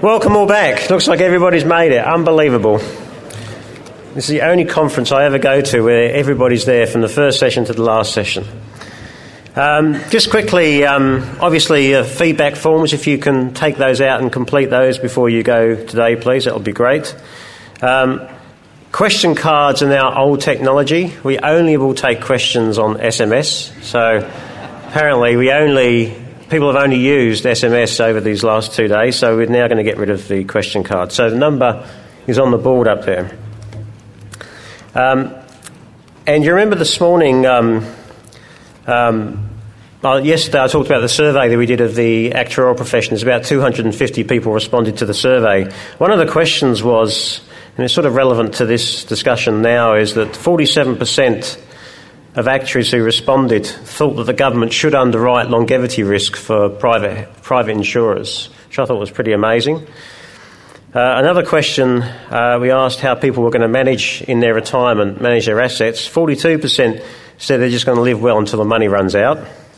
Welcome all back. Looks like everybody's made it. Unbelievable. This is the only conference I ever go to where everybody's there from the first session to the last session. Just quickly, obviously feedback forms, if you can take those out and complete those before you go today, please, that would be great. Question cards are now old technology. We only will take questions on SMS. So apparently people have only used SMS over these last 2 days, so we're now going to get rid of the question card. So the number is on the board up there. And you remember this morning, yesterday I talked about the survey that we did of the actuarial profession. There's about 250 people responded to the survey. One of the questions was, and it's sort of relevant to this discussion now, is that 47% of actuaries who responded thought that the government should underwrite longevity risk for private insurers, which I thought was pretty amazing. Another question, we asked how people were going to manage in their retirement, manage their assets. 42% said they're just going to live well until the money runs out.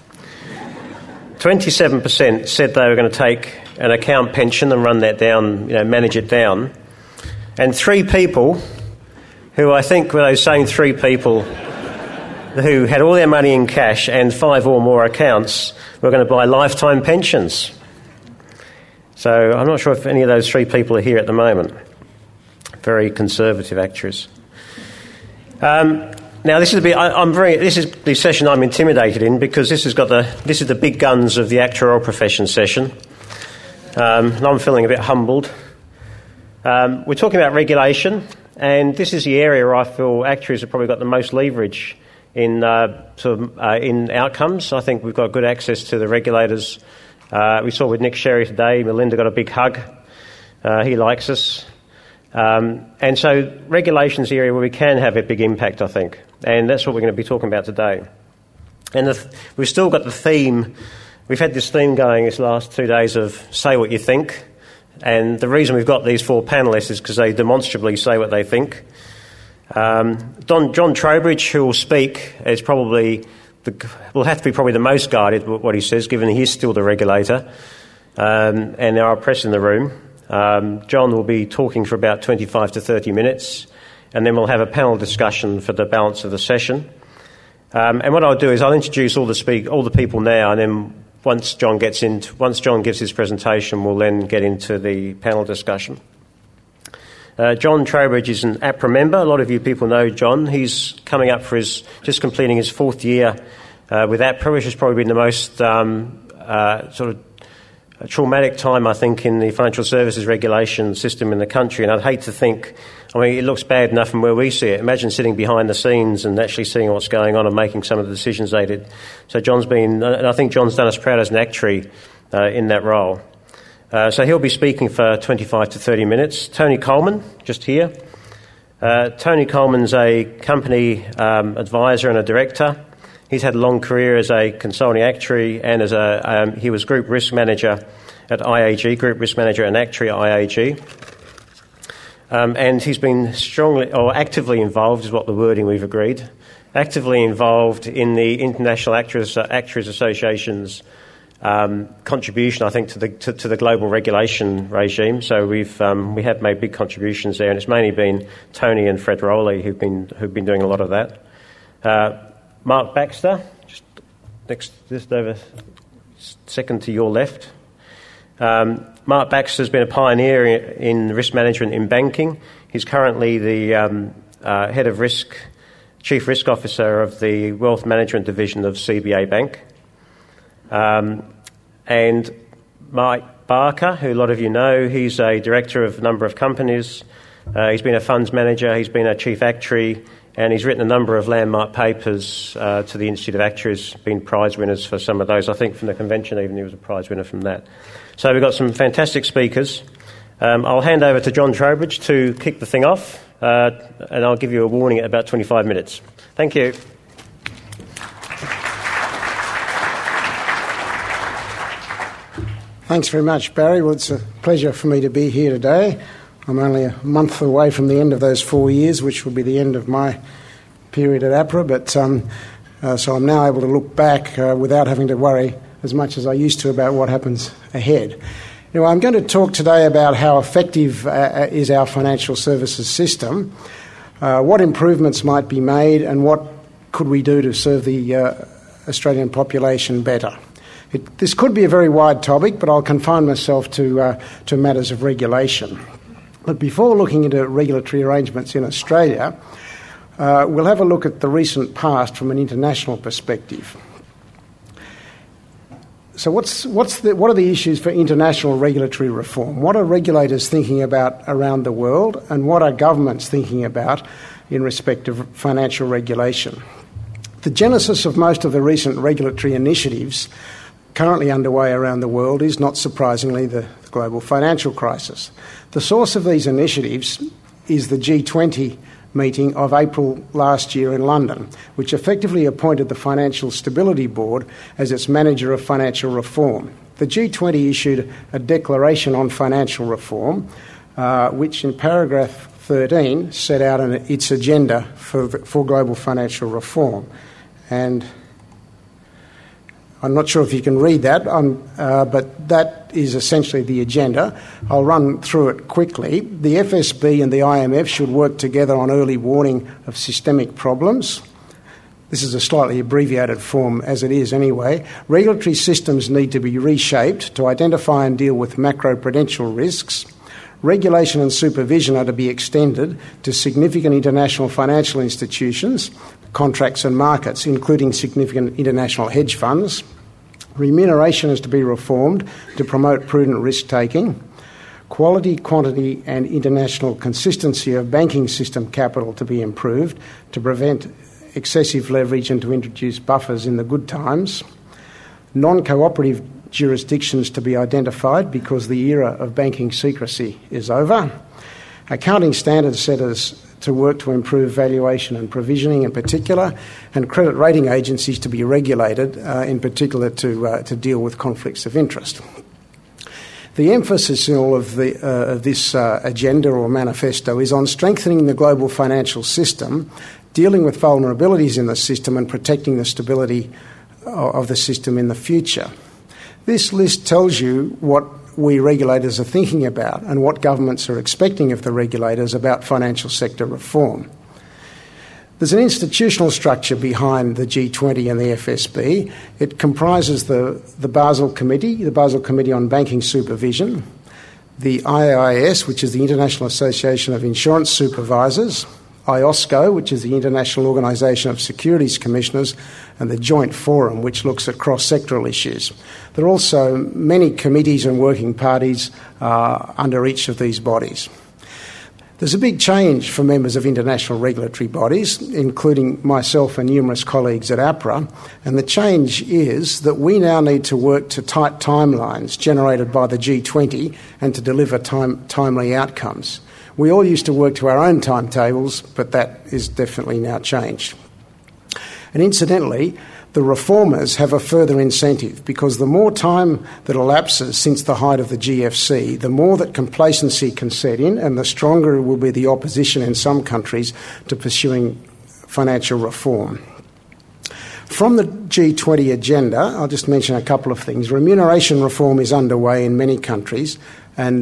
27% said they were going to take an account pension and run that down, manage it down. And 3 people, who I think were those same 3 people who had all their money in cash and 5 or more accounts, were going to buy lifetime pensions. So I'm not sure if any of those 3 people are here at the moment. Very conservative actuaries. Now this is the session I'm intimidated in, because this is the big guns of the actuarial profession session. And I'm feeling a bit humbled. We're talking about regulation, and this is the area where I feel actuaries have probably got the most leverage in outcomes. I think we've got good access to the regulators. We saw with Nick Sherry today, Melinda got a big hug. He likes us. And so regulation's the area where we can have a big impact, I think. And that's what we're going to be talking about today. And we've still got the theme. We've had this theme going this last 2 days of say what you think. And the reason we've got these 4 panellists is because they demonstrably say what they think. John Trowbridge, who will speak, will have to be probably the most guarded with what he says, given he is still the regulator, and there are press in the room. John will be talking for about 25 to 30 minutes, and then we'll have a panel discussion for the balance of the session. And what I'll do is I'll introduce all the people now, and then once John gives his presentation, we'll then get into the panel discussion. John Trowbridge is an APRA member. A lot of you people know John. He's coming up for just completing his 4th year with APRA, which has probably been the most traumatic time, I think, in the financial services regulation system in the country. And I'd hate to think, it looks bad enough from where we see it. Imagine sitting behind the scenes and actually seeing what's going on and making some of the decisions they did. So and I think John's done us proud as an actuary in that role. So he'll be speaking for 25 to 30 minutes. Tony Coleman, just here. Tony Coleman's a company advisor and a director. He's had a long career as a consulting actuary, and he was group risk manager at IAG, group risk manager and actuary at IAG. And he's been actively involved, is what the wording we've agreed, actively involved in the International Actuaries Association's contribution, I think, to the global regulation regime. So we have made big contributions there, and it's mainly been Tony and Fred Rowley who've been doing a lot of that. Mark Baxter, just over second to your left. Mark Baxter's been a pioneer in risk management in banking. He's currently the head of risk, chief risk officer of the wealth management division of CBA Bank. And Mike Barker, who a lot of you know, he's a director of a number of companies. He's been a funds manager, he's been a chief actuary, and he's written a number of landmark papers to the Institute of Actuaries, been prize winners for some of those. I think from the convention even he was a prize winner from that. So we've got some fantastic speakers. I'll hand over to John Trowbridge to kick the thing off, and I'll give you a warning at about 25 minutes. Thank you. Thanks very much, Barry. Well, it's a pleasure for me to be here today. I'm only a month away from the end of those 4 years, which will be the end of my period at APRA, but so I'm now able to look back without having to worry as much as I used to about what happens ahead. Anyway, I'm going to talk today about how effective is our financial services system, what improvements might be made, and what could we do to serve the Australian population better. This could be a very wide topic, but I'll confine myself to matters of regulation. But before looking into regulatory arrangements in Australia, we'll have a look at the recent past from an international perspective. So what are the issues for international regulatory reform? What are regulators thinking about around the world, and what are governments thinking about in respect of financial regulation? The genesis of most of the recent regulatory initiatives currently underway around the world is, not surprisingly, the global financial crisis. The source of these initiatives is the G20 meeting of April last year in London, which effectively appointed the Financial Stability Board as its manager of financial reform. The G20 issued a declaration on financial reform, which in paragraph 13 set out its agenda for global financial reform. And I'm not sure if you can read that, but that is essentially the agenda. I'll run through it quickly. The FSB and the IMF should work together on early warning of systemic problems. This is a slightly abbreviated form as it is anyway. Regulatory systems need to be reshaped to identify and deal with macro-prudential risks. Regulation and supervision are to be extended to significant international financial institutions, contracts and markets, including significant international hedge funds. Remuneration is to be reformed to promote prudent risk-taking. Quality, quantity and international consistency of banking system capital to be improved to prevent excessive leverage and to introduce buffers in the good times. Non-cooperative jurisdictions to be identified because the era of banking secrecy is over. Accounting standards setters to work to improve valuation and provisioning in particular, and credit rating agencies to be regulated in particular to deal with conflicts of interest. The emphasis in all of this agenda or manifesto is on strengthening the global financial system, dealing with vulnerabilities in the system and protecting the stability of the system in the future. This list tells you what we regulators are thinking about and what governments are expecting of the regulators about financial sector reform. There's an institutional structure behind the G20 and the FSB. It comprises the Basel Committee, the Basel Committee on Banking Supervision, the IAIS, which is the International Association of Insurance Supervisors, IOSCO, which is the International Organisation of Securities Commissioners, and the Joint Forum, which looks at cross-sectoral issues. There are also many committees and working parties under each of these bodies. There's a big change for members of international regulatory bodies, including myself and numerous colleagues at APRA, and the change is that we now need to work to tight timelines generated by the G20 and to deliver timely outcomes. We all used to work to our own timetables, but that is definitely now changed. And incidentally, the reformers have a further incentive because the more time that elapses since the height of the GFC, the more that complacency can set in and the stronger will be the opposition in some countries to pursuing financial reform. From the G20 agenda, I'll just mention a couple of things. Remuneration reform is underway in many countries, and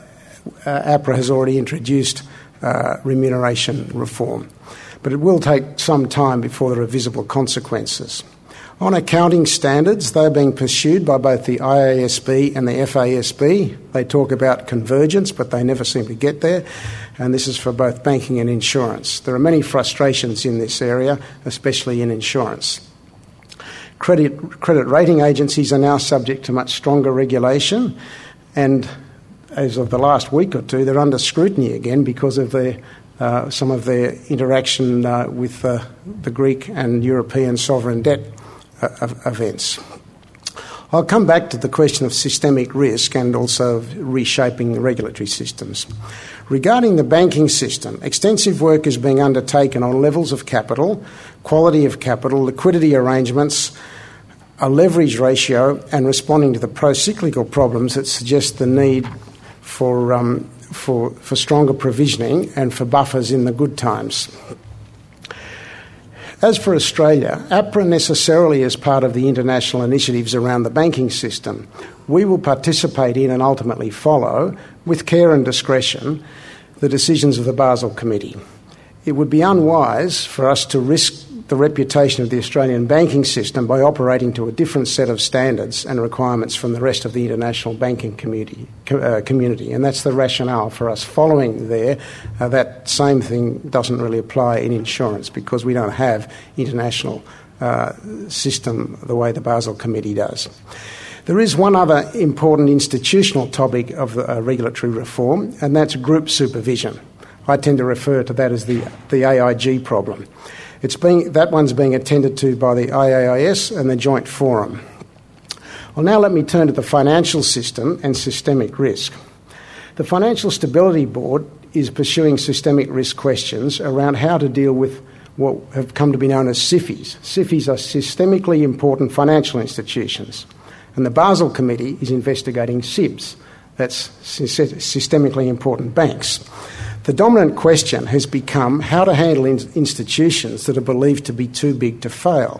APRA has already introduced remuneration reform. But it will take some time before there are visible consequences. On accounting standards, they're being pursued by both the IASB and the FASB. They talk about convergence, but they never seem to get there, and this is for both banking and insurance. There are many frustrations in this area, especially in insurance. Credit rating agencies are now subject to much stronger regulation, and as of the last week or two, they're under scrutiny again because of some of their interaction with the Greek and European sovereign debt events. I'll come back to the question of systemic risk and also of reshaping the regulatory systems. Regarding the banking system, extensive work is being undertaken on levels of capital, quality of capital, liquidity arrangements, a leverage ratio, and responding to the pro-cyclical problems that suggest the need for stronger provisioning and for buffers in the good times. As for Australia, APRA necessarily is part of the international initiatives around the banking system. We will participate in and ultimately follow, with care and discretion, the decisions of the Basel Committee. It would be unwise for us to risk the reputation of the Australian banking system by operating to a different set of standards and requirements from the rest of the international banking community. And that's the rationale for us following there. That same thing doesn't really apply in insurance because we don't have international system the way the Basel Committee does. There is one other important institutional topic of regulatory reform, and that's group supervision. I tend to refer to that as the AIG problem. That one's being attended to by the IAIS and the Joint Forum. Well, now let me turn to the financial system and systemic risk. The Financial Stability Board is pursuing systemic risk questions around how to deal with what have come to be known as SIFIs. SIFIs are systemically important financial institutions. And the Basel Committee is investigating SIBs, that's systemically important banks. The dominant question has become how to handle institutions that are believed to be too big to fail.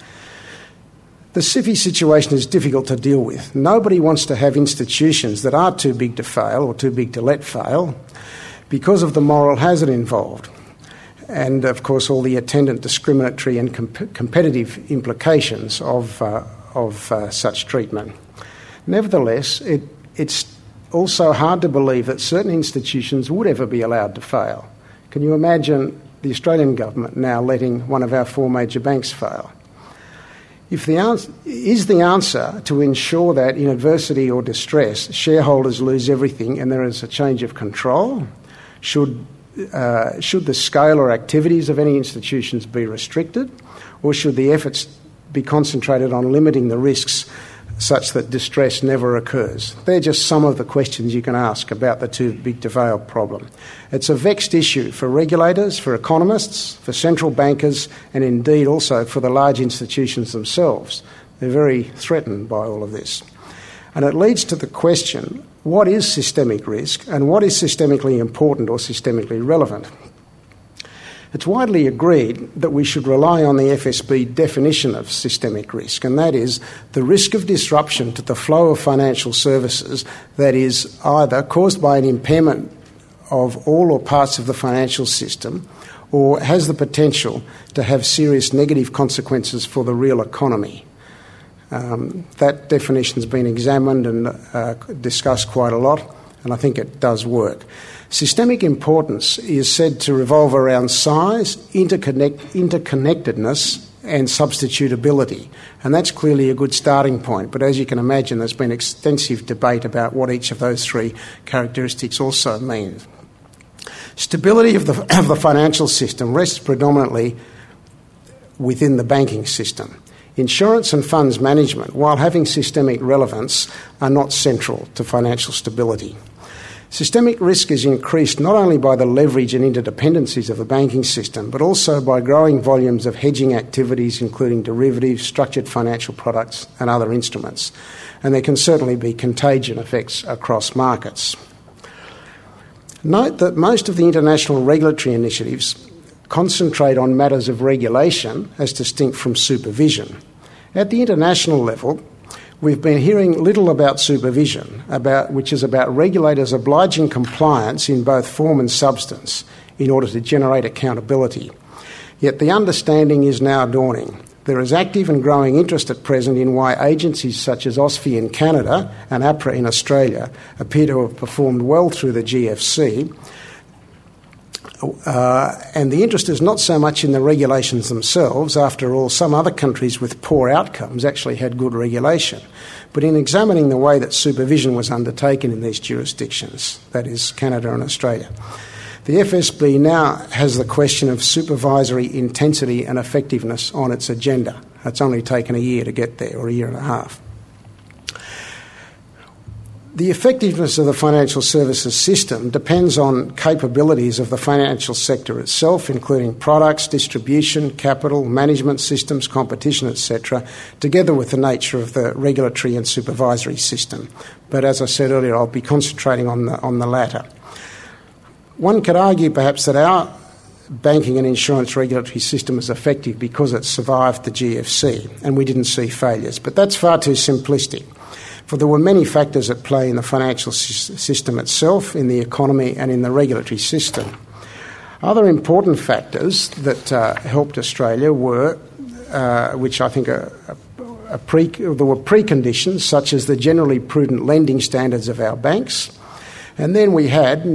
The SIFI situation is difficult to deal with. Nobody wants to have institutions that are too big to fail or too big to let fail because of the moral hazard involved and, of course, all the attendant discriminatory and competitive implications of such treatment. Nevertheless, it's also hard to believe that certain institutions would ever be allowed to fail. Can you imagine the Australian government now letting one of our four major banks fail? If the answer to ensure that in adversity or distress shareholders lose everything and there is a change of control? Should the scale or activities of any institutions be restricted? Or should the efforts be concentrated on limiting the risks such that distress never occurs? They're just some of the questions you can ask about the too big to fail problem. It's a vexed issue for regulators, for economists, for central bankers, and indeed also for the large institutions themselves. They're very threatened by all of this. And it leads to the question, what is systemic risk and what is systemically important or systemically relevant? It's widely agreed that we should rely on the FSB definition of systemic risk, and that is the risk of disruption to the flow of financial services that is either caused by an impairment of all or parts of the financial system or has the potential to have serious negative consequences for the real economy. That definition has been examined and discussed quite a lot, and I think it does work. Systemic importance is said to revolve around size, interconnectedness and substitutability, and that's clearly a good starting point. But as you can imagine, there's been extensive debate about what each of those three characteristics also means. Stability of the financial system rests predominantly within the banking system. Insurance and funds management, while having systemic relevance, are not central to financial stability. Systemic risk is increased not only by the leverage and interdependencies of the banking system, but also by growing volumes of hedging activities, including derivatives, structured financial products, and other instruments. And there can certainly be contagion effects across markets. Note that most of the international regulatory initiatives concentrate on matters of regulation as distinct from supervision. At the international level, we've been hearing little about supervision, which is about regulators obliging compliance in both form and substance in order to generate accountability. Yet the understanding is now dawning. There is active and growing interest at present in why agencies such as OSFI in Canada and APRA in Australia appear to have performed well through the GFC. And the interest is not so much in the regulations themselves. After all, some other countries with poor outcomes actually had good regulation. But in examining the way that supervision was undertaken in these jurisdictions, that is Canada and Australia, the FSB now has the question of supervisory intensity and effectiveness on its agenda. It's only taken a year to get there, or a year and a half. The effectiveness of the financial services system depends on capabilities of the financial sector itself, including products, distribution, capital, management systems, competition, etc., together with the nature of the regulatory and supervisory system. But as I said earlier, I'll be concentrating on the latter. One could argue perhaps that our banking and insurance regulatory system is effective because it survived the GFC and we didn't see failures. But that's far too simplistic, for there were many factors at play in the financial system itself, in the economy and in the regulatory system. Other important factors that helped Australia were, which I think there were preconditions, such as the generally prudent lending standards of our banks. And then we had,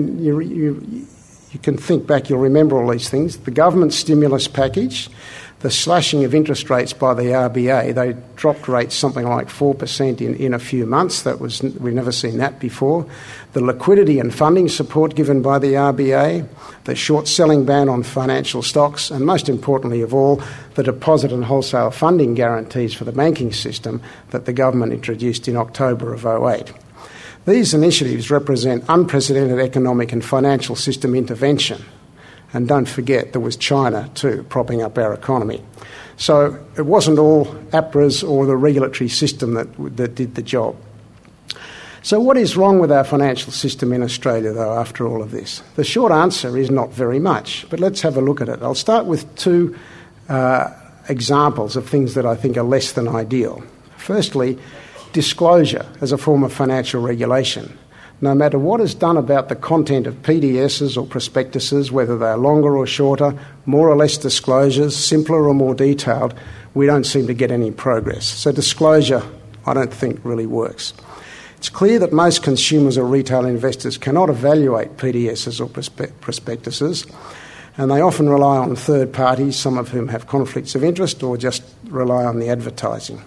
you can think back, you'll remember all these things, the government stimulus package, the slashing of interest rates by the RBA. They dropped rates something like 4% in a few months. We've never seen that before. The liquidity and funding support given by the RBA, the short selling ban on financial stocks, and most importantly of all, the deposit and wholesale funding guarantees for the banking system that the government introduced in October of 2008. These initiatives represent unprecedented economic and financial system intervention. And don't forget, there was China too, propping up our economy. So it wasn't all APRA's or the regulatory system that did the job. So what is wrong with our financial system in Australia, though, after all of this? The short answer is not very much, but let's have a look at it. I'll start with two examples of things that I think are less than ideal. Firstly, disclosure as a form of financial regulation. No matter what is done about the content of PDSs or prospectuses, whether they are longer or shorter, more or less disclosures, simpler or more detailed, we don't seem to get any progress. So disclosure, I don't think, really works. It's clear that most consumers or retail investors cannot evaluate PDSs or prospectuses, and they often rely on third parties, some of whom have conflicts of interest, or just rely on the advertising.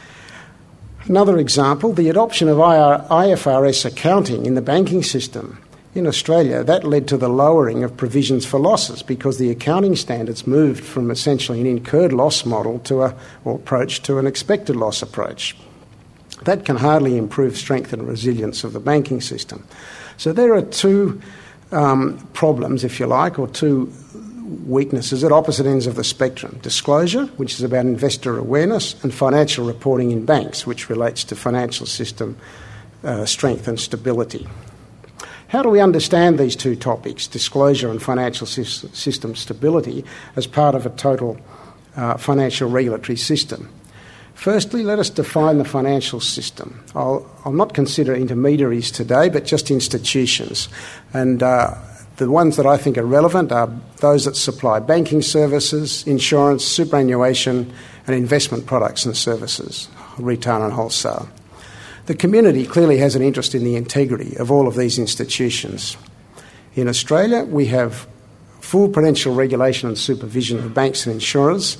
Another example, the adoption of IFRS accounting in the banking system. In Australia, that led to the lowering of provisions for losses because the accounting standards moved from essentially an incurred loss model or approach to an expected loss approach. That can hardly improve strength and resilience of the banking system. So there are two problems, if you like, or two weaknesses at opposite ends of the spectrum. Disclosure, which is about investor awareness, and financial reporting in banks, which relates to financial system strength and stability. How do we understand these two topics, disclosure and financial system stability, as part of a total financial regulatory system? Firstly, let us define the financial system. I'll not consider intermediaries today, but just institutions. And the ones that I think are relevant are those that supply banking services, insurance, superannuation, and investment products and services, retail and wholesale. The community clearly has an interest in the integrity of all of these institutions. In Australia, we have full prudential regulation and supervision of banks and insurers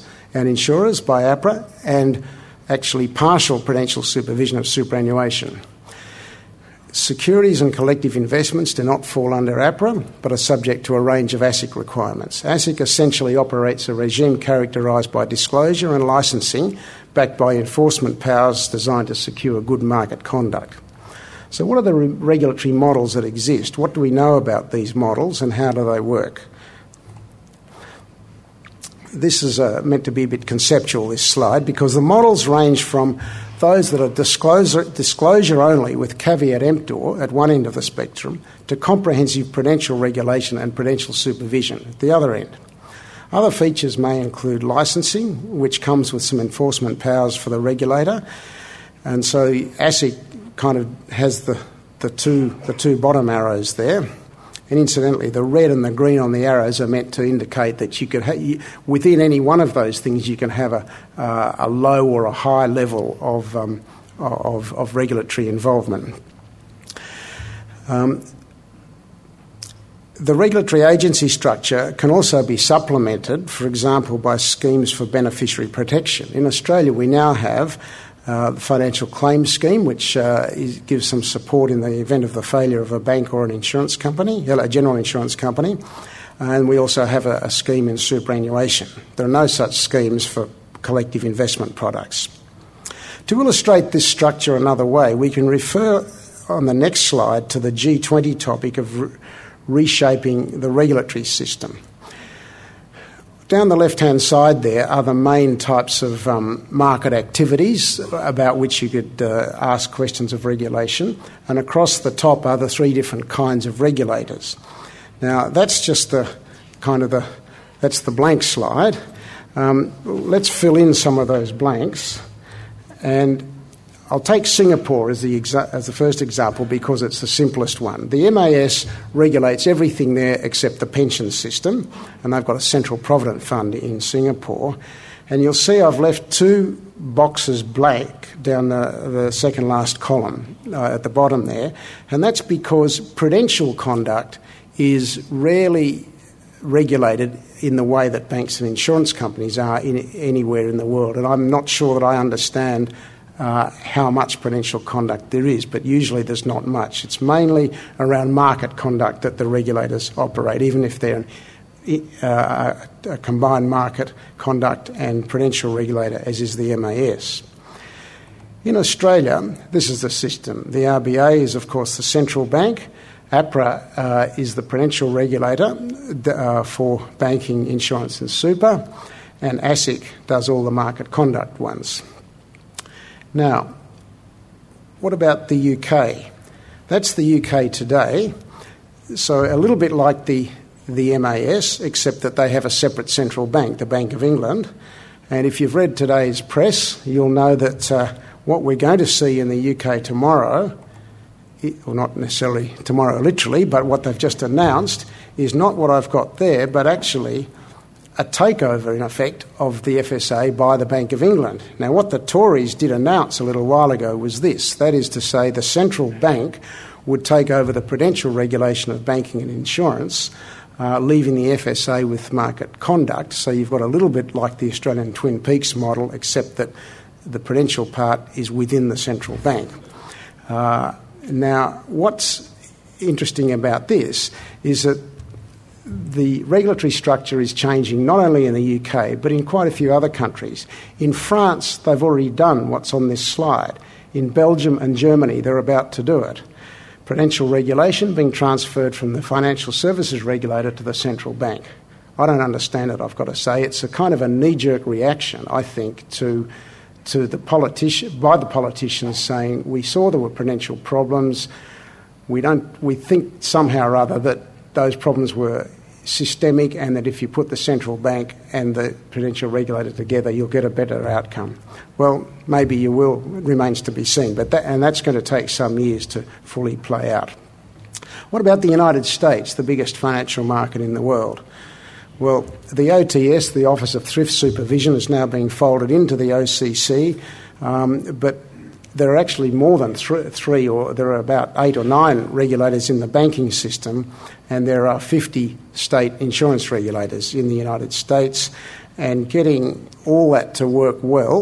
by APRA, and actually partial prudential supervision of superannuation. Securities and collective investments do not fall under APRA, but are subject to a range of ASIC requirements. ASIC essentially operates a regime characterised by disclosure and licensing, backed by enforcement powers designed to secure good market conduct. So what are the regulatory models that exist? What do we know about these models and how do they work? This is meant to be a bit conceptual, this slide, because the models range from those that are disclosure only with caveat emptor at one end of the spectrum to comprehensive prudential regulation and prudential supervision at the other end. Other features may include licensing, which comes with some enforcement powers for the regulator, and so ASIC kind of has the two bottom arrows there. And incidentally, the red and the green on the arrows are meant to indicate that you could within any one of those things you can have a low or a high level of regulatory involvement. The regulatory agency structure can also be supplemented, for example, by schemes for beneficiary protection. In Australia, we now have the Financial Claims Scheme, which gives some support in the event of the failure of a bank or an insurance company, a general insurance company. And we also have a scheme in superannuation. There are no such schemes for collective investment products. To illustrate this structure another way, we can refer on the next slide to the G20 topic of reshaping the regulatory system. Down the left-hand side there are the main types of market activities about which you could ask questions of regulation, and across the top are the three different kinds of regulators. Now, that's just the kind of That's the blank slide. Let's fill in some of those blanks. And I'll take Singapore as the first example because it's the simplest one. The MAS regulates everything there except the pension system, and they've got a central provident fund in Singapore. And you'll see I've left two boxes blank down the second last column at the bottom there, and that's because prudential conduct is rarely regulated in the way that banks and insurance companies are anywhere in the world. And I'm not sure that I understand how much prudential conduct there is, but usually there's not much. It's mainly around market conduct that the regulators operate, even if they're a combined market conduct and prudential regulator, as is the MAS. In Australia, this is the system. The RBA is, of course, the central bank. APRA is the prudential regulator for banking, insurance and super, and ASIC does all the market conduct ones. Now, what about the UK? That's the UK today. So a little bit like the MAS, except that they have a separate central bank, the Bank of England. And if you've read today's press, you'll know that what we're going to see in the UK tomorrow, well, not necessarily tomorrow literally, but what they've just announced is not what I've got there, but actually a takeover, in effect, of the FSA by the Bank of England. Now, what the Tories did announce a little while ago was this. That is to say, the central bank would take over the prudential regulation of banking and insurance, leaving the FSA with market conduct. So you've got a little bit like the Australian Twin Peaks model, except that the prudential part is within the central bank. Now, what's interesting about this is that the regulatory structure is changing not only in the UK, but in quite a few other countries. In France, they've already done what's on this slide. In Belgium and Germany, they're about to do it. Prudential regulation being transferred from the financial services regulator to the central bank. I don't understand it, I've got to say. It's a kind of a knee-jerk reaction, I think, by the politicians saying, we saw there were prudential problems. We think somehow or other that those problems were systemic and that if you put the central bank and the prudential regulator together, you'll get a better outcome. Well, maybe you will. It remains to be seen. And that's going to take some years to fully play out. What about the United States, the biggest financial market in the world? Well, the OTS, the Office of Thrift Supervision, is now being folded into the OCC, but there are actually more than three, or there are about 8 or 9 regulators in the banking system, and there are 50 state insurance regulators in the United States. And getting all that to work well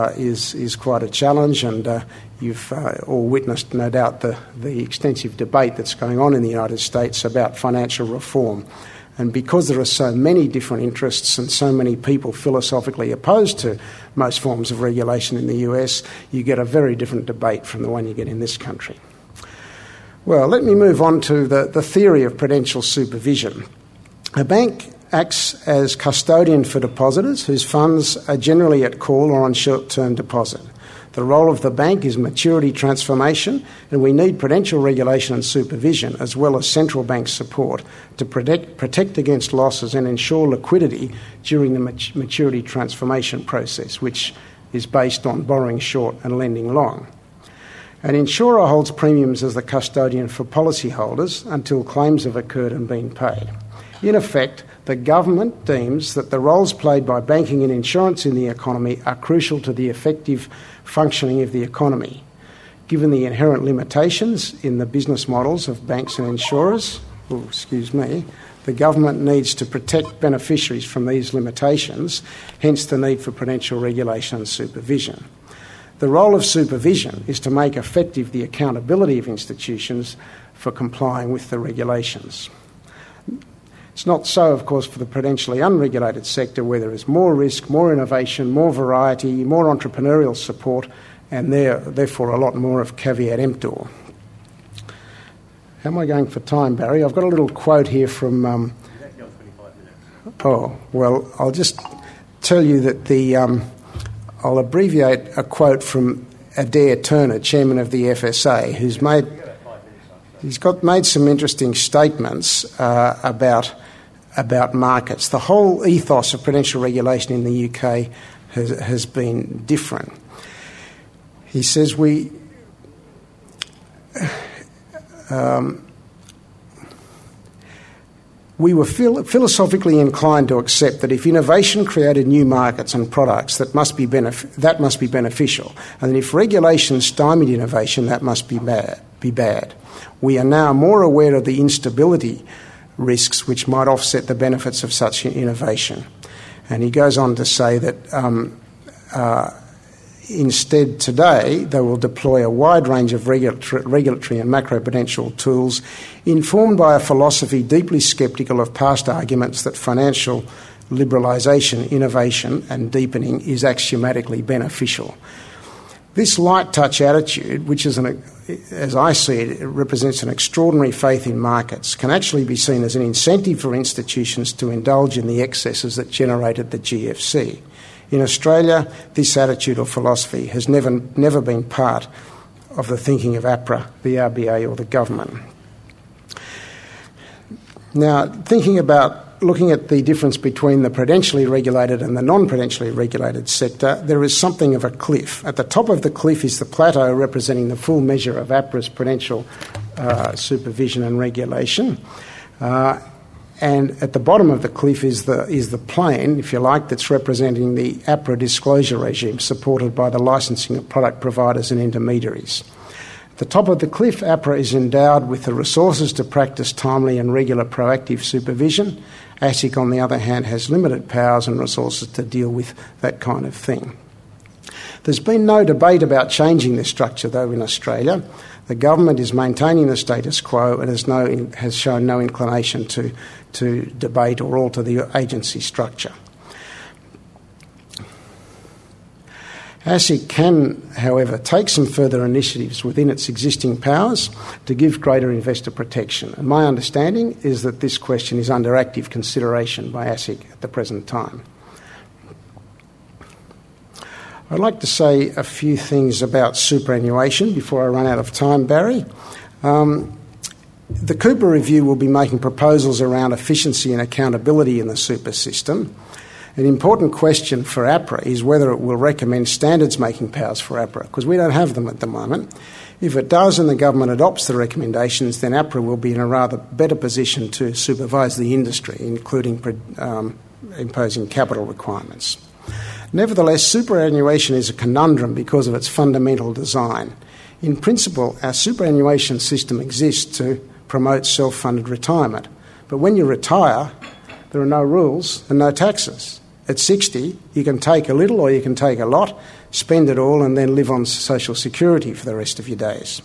is quite a challenge, and you've all witnessed, no doubt, the extensive debate that's going on in the United States about financial reform. And because there are so many different interests and so many people philosophically opposed to most forms of regulation in the US, you get a very different debate from the one you get in this country. Well, let me move on to the theory of prudential supervision. A bank acts as custodian for depositors whose funds are generally at call or on short-term deposit. The role of the bank is maturity transformation, and we need prudential regulation and supervision, as well as central bank support, to protect against losses and ensure liquidity during the maturity transformation process, which is based on borrowing short and lending long. An insurer holds premiums as the custodian for policyholders until claims have occurred and been paid. In effect, the government deems that the roles played by banking and insurance in the economy are crucial to the effective functioning of the economy. Given the inherent limitations in the business models of banks and insurers, the government needs to protect beneficiaries from these limitations, hence the need for prudential regulation and supervision. The role of supervision is to make effective the accountability of institutions for complying with the regulations. It's not so, of course, for the prudentially unregulated sector, where there is more risk, more innovation, more variety, more entrepreneurial support, and therefore a lot more of caveat emptor. How am I going for time, Barry? I've got a little quote here from... I'll just tell you that I'll abbreviate a quote from Adair Turner, chairman of the FSA, who's made some interesting statements about about markets. The whole ethos of prudential regulation in the UK has been different. He says we were philosophically inclined to accept that if innovation created new markets and products, that must be beneficial, and if regulation stymied innovation, that must be bad. We are now more aware of the instability risks which might offset the benefits of such innovation. And he goes on to say that instead today they will deploy a wide range of regulatory and macroprudential tools informed by a philosophy deeply sceptical of past arguments that financial liberalisation, innovation and deepening is axiomatically beneficial. This light touch attitude, which is, as I see it, represents an extraordinary faith in markets, can actually be seen as an incentive for institutions to indulge in the excesses that generated the GFC. In Australia, this attitude or philosophy has never been part of the thinking of APRA, the RBA or the government. Now, looking at the difference between the prudentially regulated and the non-prudentially regulated sector, there is something of a cliff. At the top of the cliff is the plateau representing the full measure of APRA's prudential supervision and regulation. And at the bottom of the cliff is the plane, if you like, that's representing the APRA disclosure regime supported by the licensing of product providers and intermediaries. At the top of the cliff, APRA is endowed with the resources to practice timely and regular proactive supervision. ASIC, on the other hand, has limited powers and resources to deal with that kind of thing. There's been no debate about changing this structure, though, in Australia. The government is maintaining the status quo and has shown no inclination to debate or alter the agency structure. ASIC can, however, take some further initiatives within its existing powers to give greater investor protection. And my understanding is that this question is under active consideration by ASIC at the present time. I'd like to say a few things about superannuation before I run out of time, Barry. The Cooper Review will be making proposals around efficiency and accountability in the super system. An important question for APRA is whether it will recommend standards-making powers for APRA, because we don't have them at the moment. If it does and the government adopts the recommendations, then APRA will be in a rather better position to supervise the industry, including imposing capital requirements. Nevertheless, superannuation is a conundrum because of its fundamental design. In principle, our superannuation system exists to promote self-funded retirement. But when you retire, there are no rules and no taxes. At 60, you can take a little or you can take a lot, spend it all and then live on social security for the rest of your days.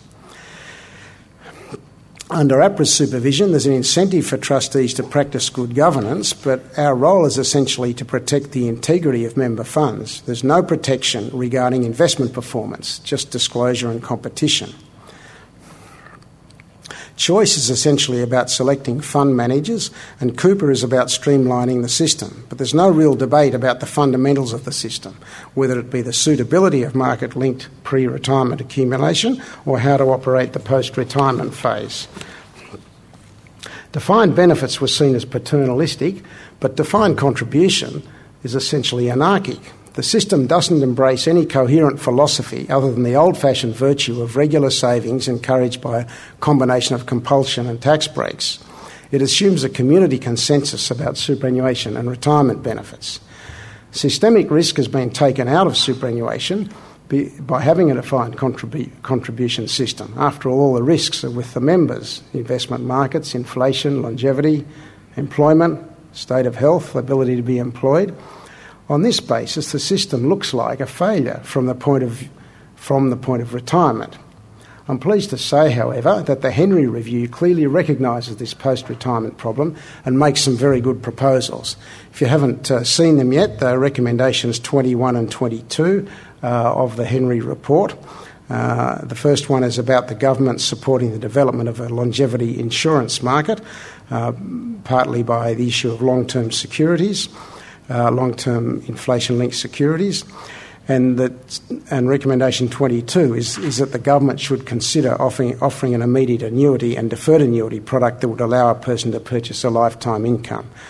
Under APRA's supervision, there's an incentive for trustees to practice good governance, but our role is essentially to protect the integrity of member funds. There's no protection regarding investment performance, just disclosure and competition. Choice is essentially about selecting fund managers, and Cooper is about streamlining the system. But there's no real debate about the fundamentals of the system, whether it be the suitability of market-linked pre-retirement accumulation or how to operate the post-retirement phase. Defined benefits were seen as paternalistic, but defined contribution is essentially anarchic. The system doesn't embrace any coherent philosophy other than the old-fashioned virtue of regular savings encouraged by a combination of compulsion and tax breaks. It assumes a community consensus about superannuation and retirement benefits. Systemic risk has been taken out of superannuation by having a defined contribution system. After all the risks are with the members: investment markets, inflation, longevity, employment, state of health, ability to be employed. On this basis, the system looks like a failure from the point of retirement. I'm pleased to say, however, that the Henry Review clearly recognises this post-retirement problem and makes some very good proposals. If you haven't seen them yet, they're recommendations 21 and 22 of the Henry Report. The first one is about the government supporting the development of a longevity insurance market, partly by the issue of long-term securities. Long-term inflation-linked securities, and recommendation 22 is that the government should consider offering an immediate annuity and deferred annuity product that would allow a person to purchase a lifetime income.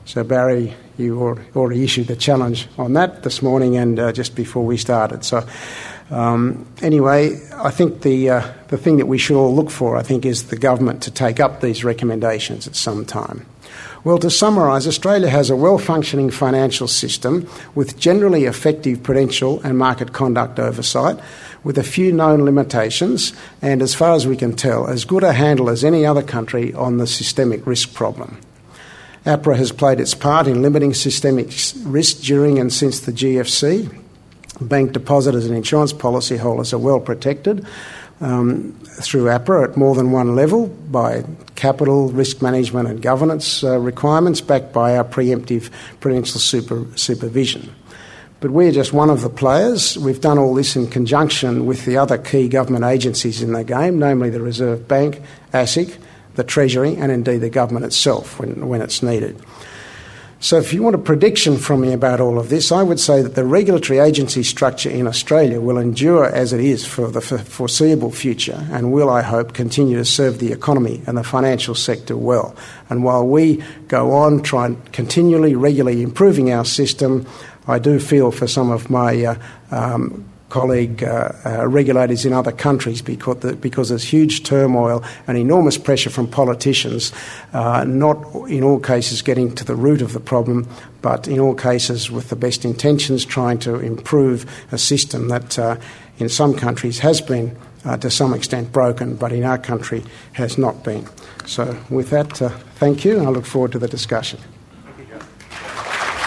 So Barry, you already issued the challenge on that this morning and just before we started. So anyway, I think the thing that we should all look for, I think, is the government to take up these recommendations at some time. Well, to summarise, Australia has a well-functioning financial system with generally effective prudential and market conduct oversight, with a few known limitations and, as far as we can tell, as good a handle as any other country on the systemic risk problem. APRA has played its part in limiting systemic risk during and since the GFC. Bank depositors and insurance policyholders are well protected through APRA at more than one level by capital, risk management and governance requirements backed by our preemptive prudential supervision. But we're just one of the players. We've done all this in conjunction with the other key government agencies in the game, namely the Reserve Bank, ASIC, the Treasury and indeed the government itself when it's needed. So if you want a prediction from me about all of this, I would say that the regulatory agency structure in Australia will endure as it is for the foreseeable future and will, I hope, continue to serve the economy and the financial sector well. And while we go on continually, regularly improving our system, I do feel for some of my colleague regulators in other countries because there's huge turmoil and enormous pressure from politicians, not in all cases getting to the root of the problem, but in all cases with the best intentions trying to improve a system that in some countries has been to some extent broken, but in our country has not been. So with that, thank you, and I look forward to the discussion.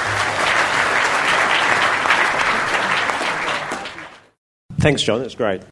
Thanks, John. That's great.